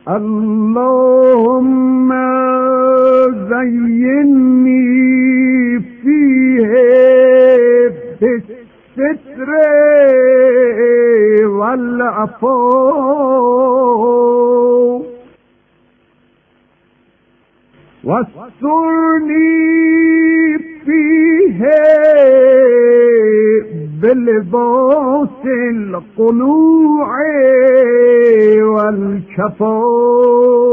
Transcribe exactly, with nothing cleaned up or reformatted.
اللهم زينني فيه بالستر والعفو واسترني فيه بلباس القنوع والكفاف